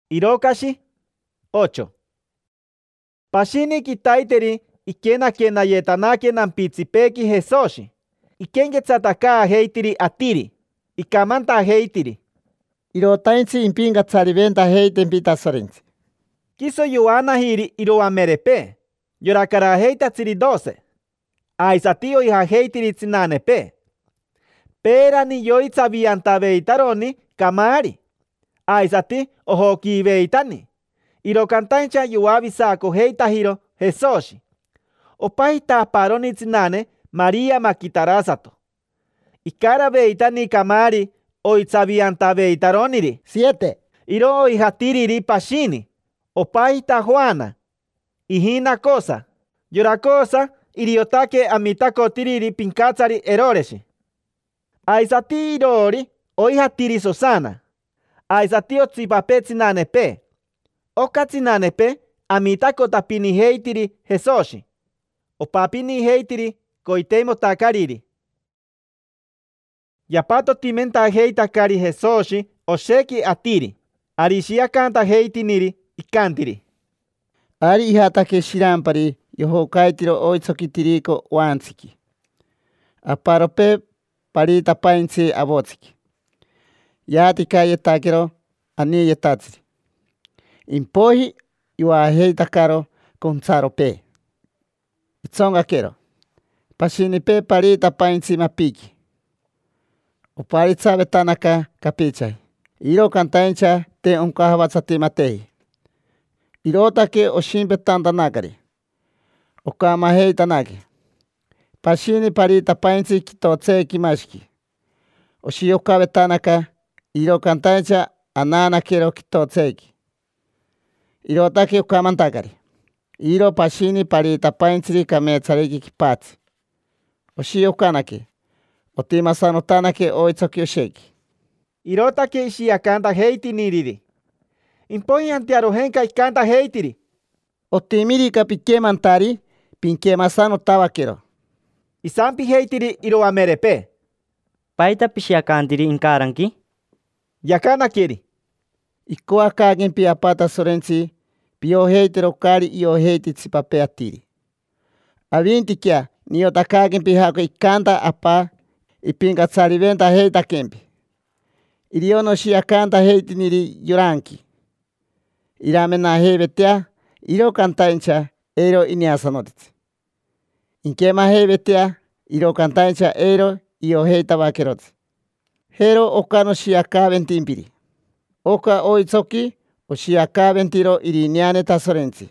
Irokashi 8. Pashini kitaiteri ikena yetanake nampitsipeki Jesoshi. Ikengetzataka heitiri atiri. Ikamanta heitiri. Irotaintsi impingatsariventa heitempi tasorentsi. Kiso yuanahiri iroamerepe. Yorakara heitatsiri 12. Aisatio iha heitiri tsinanepe. Perani yoitsaviantaveitaroni kamari. Aisati ohokiveitani. Irokantaincha yuavisako heitahiro Jesoshi. Opahita paroni tsinane María makitarasato. Ikara veitani kamari oitsaviantaveitaroniri. 7. Iro ihatiriri pashini. Opahita Juana. Ihina cosa. Yorakosa iriotake amitakotiriri pinkatsari eroreshi. Aisati irori oihatiri Susana. Aisati otsipape tsinanepe. Oka tsinanepe amitakotapini heitiri Jesoshi. Opapini heitiri koiteimotakariri. Yapato timenta heitakari Jesoshi osheki atiri. Arishiakanta heitiniri ikantiri. Ari ihatake shirampari yohokaitiro oitsokitiriko wantsiki. Aparope paritapaintsi avotsiki. Yatika yetakiro ani yetatsiri. Impohi yuaheitakaro kontsarope. Itsongakero. Pashinipe paritapaintsi mapiki. Oparitsavetanaka kapichai. Iro kantaincha te onkahavatsatimatei. Irotake oshimpetantanakari. Okamaheitanake. Pashini paritapaintsi kitotseki mashiki. Oshiokavetanaka iro kantaincha ananakero kitotseki. Irotake okamantakari. Iro pashini paritapaintsiri kametsariki kipatsi. Oshiokanake. Otimasanotanake oitsokiyosheki. Irotake ishiakanta heitiniriri. Impohi antiarohenka ikanta heitiri. Otimirika pikemantari pinkemasanotabakero. Isampi heitiri iroamerepe. Paita pishiakantiri inkaranki. Yakanakeri. Ikoakakempi apata sorentsi pioheitero kari ioheititsipape atiri. Avintikia niotakakempi hako ikanta apa ipinkatsariventa heitakempi. Irionoshiakanta heitiniri yoranki. Iramena heivetea iro kantaincha eiro iniasanotitsi. Inkema heivetea iro kantaincha eiro ioheitavakerotsi. Hero okanoshiakaventimpiri. Oka oitsoki oshiakaventiro iriniane tasorentsi.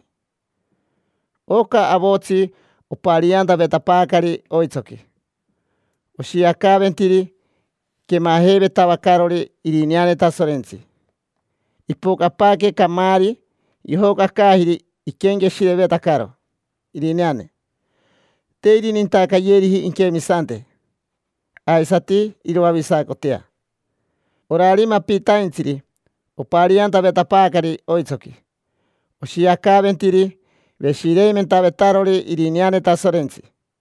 Oka avotsi opariantavetapakari oitsoki. Oshiakaventiri kemaheivetavakarori iriniane tasorentsi. Ipokapake kamari ihokakahiri ikengeshirevetakaro iriniane. Te irinintakayerihi inkemisante. Aisati iroavisakotea. Orari mapitaintsiri opariantavetapakari oitsoki. Oshiakaventiri veshireimentavetarori iriniane tasorentsi.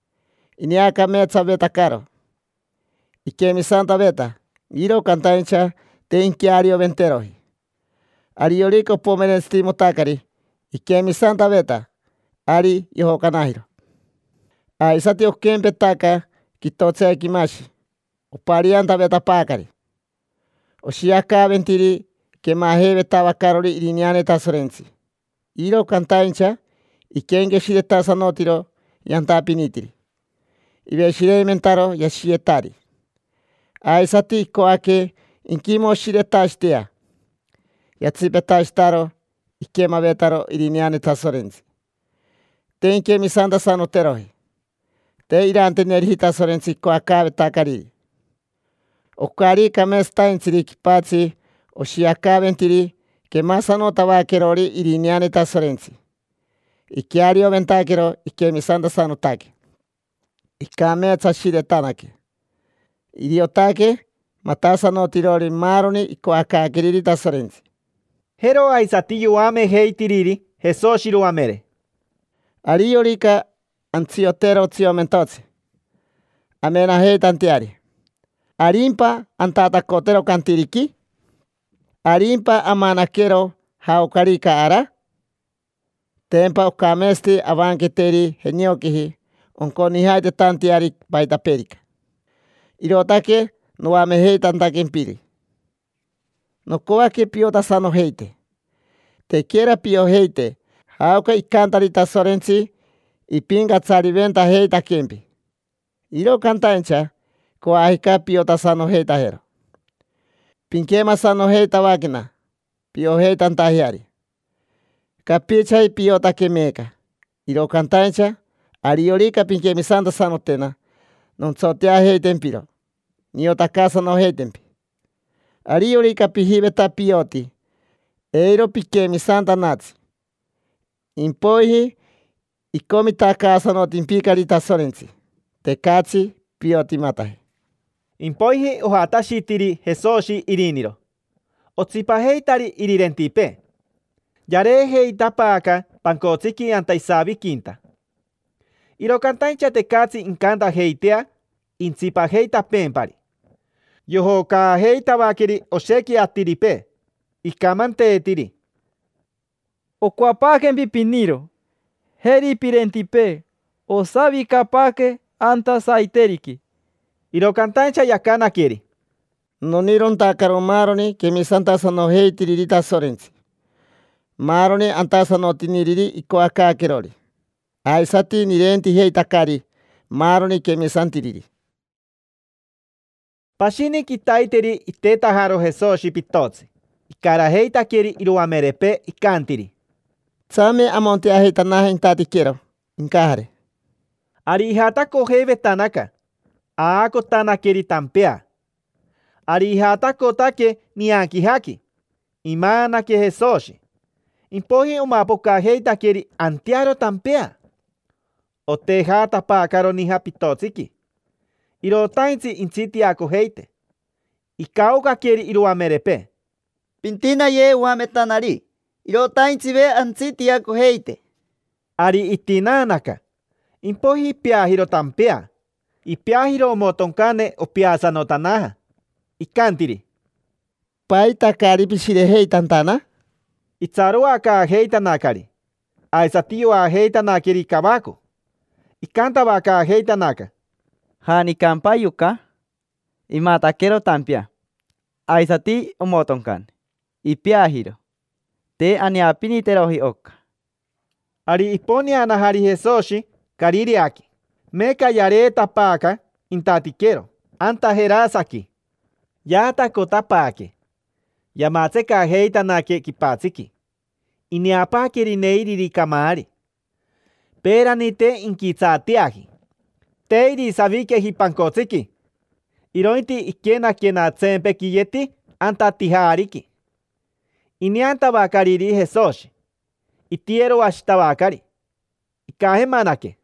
Iniakametsavetakaro. Ikemisantaveta iro kantaincha te inkiario venterohi. Arioriko pomerestimotakari ikemisantaveta ari yohokanahiro. Aisati okempetaka kitotsekimashi. Opariantavetapakari. Oshiakaventiri kemaheivetavakarori iriniane tasorentsi. Iro kantaincha ikengeshirettasanotiro yantapinitiri. Iveshireimentaro yashietari. Aisati ikoake inkimoshiretashtea. Yatsipetashitaro ikemavetaro iriniane tasorentsi. Te inkemisantasanoterohi. Te irantenerihi tasorentsi ikoakavetakari. Okari kamestaintsiri kipatsi oshiakaventiri kemasanotavakerori iriniane tasorentsi. Ikiario ventakero ikemisantasanotake. Ikametsashiretanake. Iriotake matasanotirori maroni ikoakakiriri tasorentsi. Hero aisati yuame heitiriri Jesoshi ruamere. Ariorika antsiotero tsiomentotsi. Amena heitantiari. Arimpa antatakotero kantiriki. Arimpa amanakero Jaukarika ara. Tempa ukamesti avanketeri heniokihi. Onkoni haite tantiari baita perika. Irotake nuame heitantakin piri. No koake piota sano heite. Te quiera pio heite. Hauka ikantarita sorensi. Ipinga tsariventa heita kempi. Iro kantancha. Koahika piota sano heita hero. Pinkema sano heita wakina. Pio heitan tahiari. Kapichai piota kemeka. Iro kantancha. Ariorika pinkemi santa sanotena. Non sotea heiten piro. Niota casa no heitempi. Ariorika pihibeta pioti. Eiro pikemi santa natsi. Impoihi. Ikomita casa no timpikarita sorensi. Tekatsi pioti matahe. Impoihi ohatashitiri Jesoshi iriniro. Otsipaheitari irirentipe. Yare heitapaka pankotsiki antaisabi quinta. Irokantaincha tekatsi inkanta heitea intsipaheitapempari. Yohoka heitawakiri osheki atiripe. Ikamanteetiri. Okuapakempi piniro. Heri pirentipe. Osabi kapake anta saiteriki. Irokantaincha yakana kiri. Noniron takaro maroni kemi santa sano heitiririta sorensi. Maroni antasa no tiniriri ikoaka kerori. Aisati nirenti heitakari. Maroni kemi santiriri. Pashini kitaiteri itetaharo Jesoshi pitotsi. Ikara heitakiri iruamerepe ikantiri. Tsame amonte aheitanahe intati quiero. Inkahare. Ari ihatako heivetanaka. Aako tanakeri tampea. Ari ihatako take niankihaki. Imanake Jesoshi. Impohi umapoka heitakeri antiaro tampea. Oteja tapakaro niha pitotsiki. Irotaintsi intsitiako heite. Ikauka keri iruamerepe. Pintina ye uametanari. Irotaintsi ve antsitiako heite. Ari itinanaka. Impohi piahiro tampea. Ipiahiro motonkane opiasanotanaha. Ikantiri. Paita karipishire heitantana. Itzaruaka heitanakari. Aisatioa heitanakiri kabako. Ikantawaka heitanaka. Hani kampayuka. Imatakero tampia. Aisati omotonkan. Ipiahiro. Te aniapiniterohi oka. Ari iponia nahari Jesoshi kaririaki. Meka yare tapaka intatikero. Anta herasaki. Yata kotapake. Yamatseka heitanake kipatsiki. Iniapakiri neiriri kamari. Peranite inkitsatiahi. Teiri savike hipankotsiki. Irointi ikena kena tsempe kiyeti anta tihariki. Iniantabakariri Jesoshi. Itiero ashtabakari. Ikahemanake.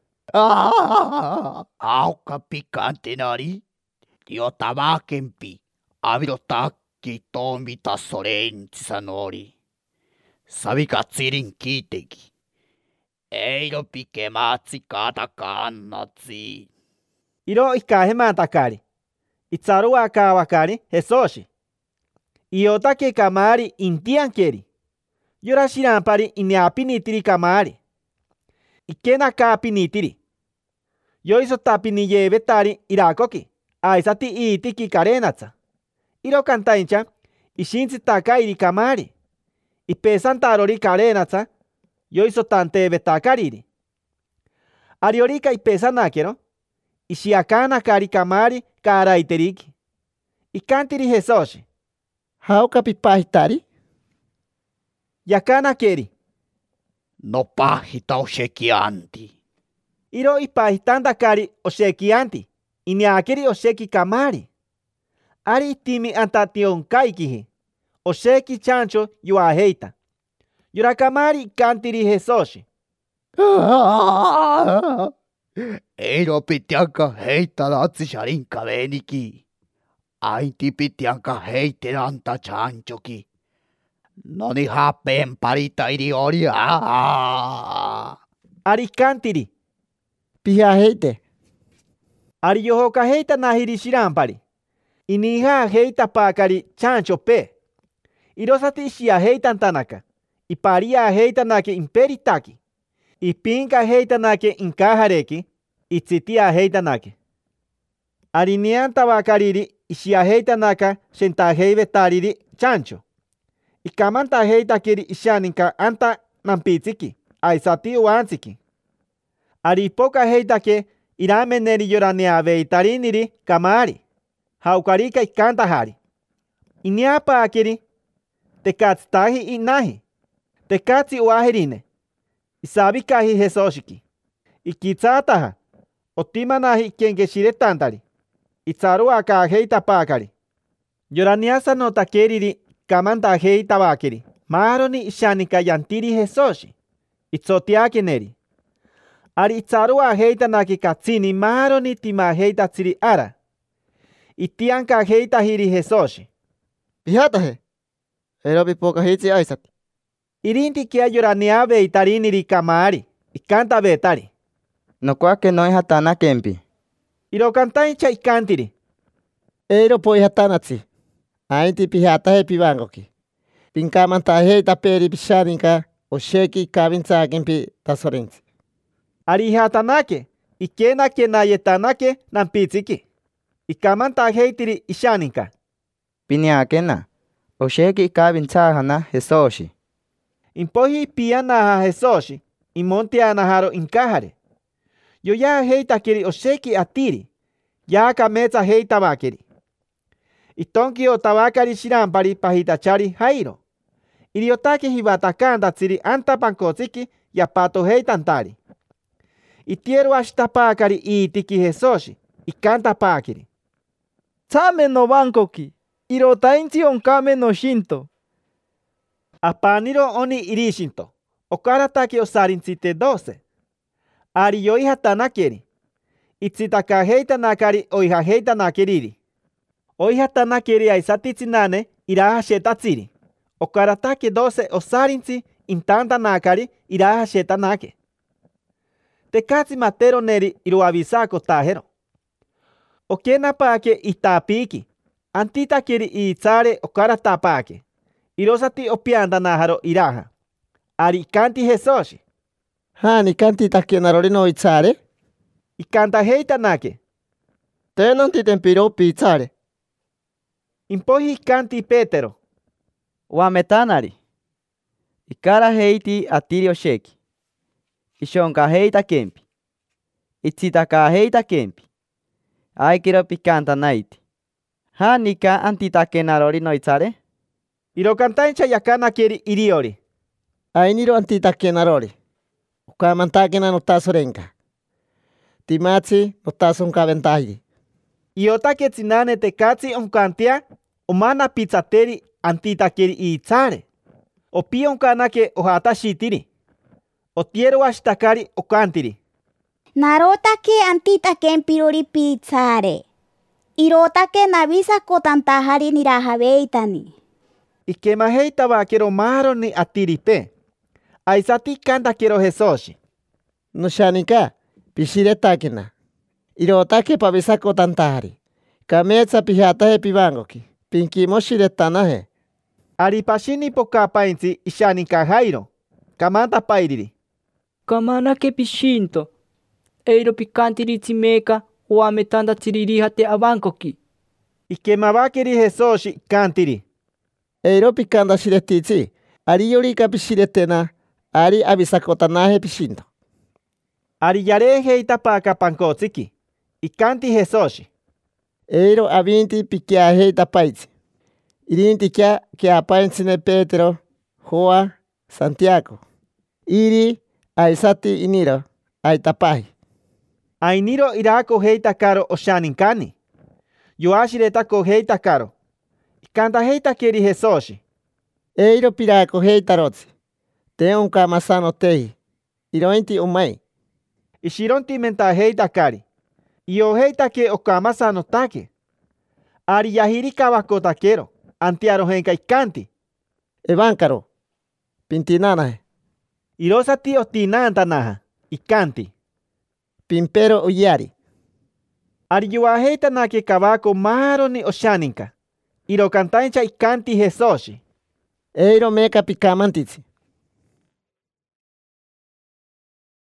Auka pikante nari. Diotabakempi. Avirotaki tomita sorentsi sanori. Savikatsirin kiteki. Eiro pikematsi katakannatsi. Iro ikahemantakari. Itzaruakawakari Jesoshi. Iotake kamari intiankeri. Yorashirampari iniapinitiri kamari. Ikenakapinitiri. Yoisotapiniyevetari irakoki. Aisati itiki karenatsa. Iro kantaincha ishintsitaka iri kamari. Ipesantarori karenatsa. Yoisotantevetakariri. Ariorika ipesanakero. Ishiakanakari kamari karaiteriki. Ikantiri Jesoshi. Hauka pipahitari. Yakanakeri. No pahita oshekianti. Iro ipahitantakari oshekianti. Iniakeri osheki kamari. Ari itimi antationkaikihi. Osheki chancho yuaheita. Yurakamari ikantiri Jesoshi. Eiro pitianka heita latsi sharinka veniki. Ainti pitianka heite anta chanchoki. Noni hapen parita iriori. Ari kantiri. Piha heite. Ari yohoka heita nahiri shirampari. Iniha heita pakari chancho pe. Irosati shiaheitantanaka. Ipariaheitanake imperitaki. Ipinkaheitanake inkajareki. Itzitiaheitanake. Arinian tabakariri ishiaheitanaka sentaheivetariri chancho. Ikamantajeitakiri ishaninka anta nampitsiki. Aisati uantziki. Aripokajeitake irameneri yoraneaveitariniri kamari. Haukarika ikantahari. Iniapakiri. Tekatzitahi inahi. Tekatzi uahirine. Isabikahi jesoshiki. Ikitzataha. Otimanahi kenkeshiretantari. Itzaruakajeitapakari. Yoraniasa no takeriri kamantajeitabakiri. Maroni ishanika yantiri jesoshi. Itzotiakeneri. Ari itzaruajeitanaki katsini maroni timajeitatsiri ara. Itiankajeitajiri jesoshi. Pijataje. Ero pipokajitsi aisati. Irinti kia yoraneaveitariniri kamari. Ikantavetari. Nokuake no hatana kempi. Irokantaincha ikantiri. Eiro poihatanatsi. Ainti pijataje pivangoki. Pinkamantajeita peri pishaninka osheki kavintsaakimpi tasorensi. Arihatanake. Ikenake nayetanake nampitsiki. Ikamantajeitiri ishaninka. Piniakena. Osheki kavintsahana jesoshi. Impohi pianaha jesoshi. Imontianaharo inkahare. Yoya heitakiri osheki atiri. Ya kametsa heitabakiri. Itonki otabakari shirampari pahitachari jairo. Iriotake hibatakantatsiri anta pankotsiki yapato heitantari. Itieru ashtapakari itiki jesoshi. Ikantapakiri. Tsame no bankoki. Irotainchi onkame no shinto. Apaniro oni irishinto. Okarataki osarintsite 12. Ari yoihatanakeri. Itsitakaheitanakari oihaheitanakeri. Oihatanakeri aisatitsinane irahashetatsiri. Okarataki 12 osarintsi intantanakari irahashetanake. Tekatsi matero neri iroavisako tajero. Okenapake itapiki. Antitakeri iitsare okaratapake. Irosati opiantanaharo iraha. Ari ikanti jesoshi. Hani kanti takenarori no itsare. Ikantajeitanake. Tenon titempiro piitsare. Impohi ikanti Petero. Wametanari. Ikara heiti atiri osheki. Ishonkajeita kempi. Itzitakajeita kempi. Aikiro pikanta naiti. Hanika antitakenarori noitzare. Irokantaincha yakanakeri iriori. Ainiro antitakenarori. Ukamantakena notasorenka. Timatsi notasonkaventahiri. Iotake tsinane tekatsi onkantia omana pizzateri antitakeri iitsare. Opi onkanake ohatashitiri. Otiero ashtakari okantiri. Narotake antitakempirori pizzare. Irotake navisa kotantahari nirajaveitani. Ikemajeitabakero maroni atiripe. Aisati kantakero jesoshi. Noshanika. Pishiretakena. Irotake pavisa kotantahari. Kametsa pijataje pivangoki. Pinkimoshiretanaje. Aripashini pokapaintsi ishaninka jairo. Kamantapairiri. Kamanake pishinto. Eiro pikantiri tsimeka oametanda tsiririhate abankoki. Ikemabakeri jesoshi kantiri. Eiro pikanda shiretitsi. Ari yorika pishiretena. Ari avisakotanaje pishinto. Ari yarejeitapaka pankotsiki. Ikanti jesoshi. Eiro avinti pikiajeitapaitsi. Irinti kia kiapaintsine Petro, Joa, Santiago. Iri aisati iniro aitapaji. Ainiro irako heitakaro oshaninkani. Yoashiretako heitakaro. Ikantajeitakeri jesoshi. Eiro pirako heitarotsi. Te onkamasano tehi. Irointi umai. Ishironti mentajeitakari. Ioheitake okamasanotake. Ari yahiri kabakotakero. Antiarojenka ikanti. Evankaro. Pintinanaje. Irosati otinantanaja. Ikanti. Pimpero uyari. Ari yuaheitanake kabako maroni oshaninka. Irokantaincha ikanti jesoshi. Eiro meka pikamantitsi.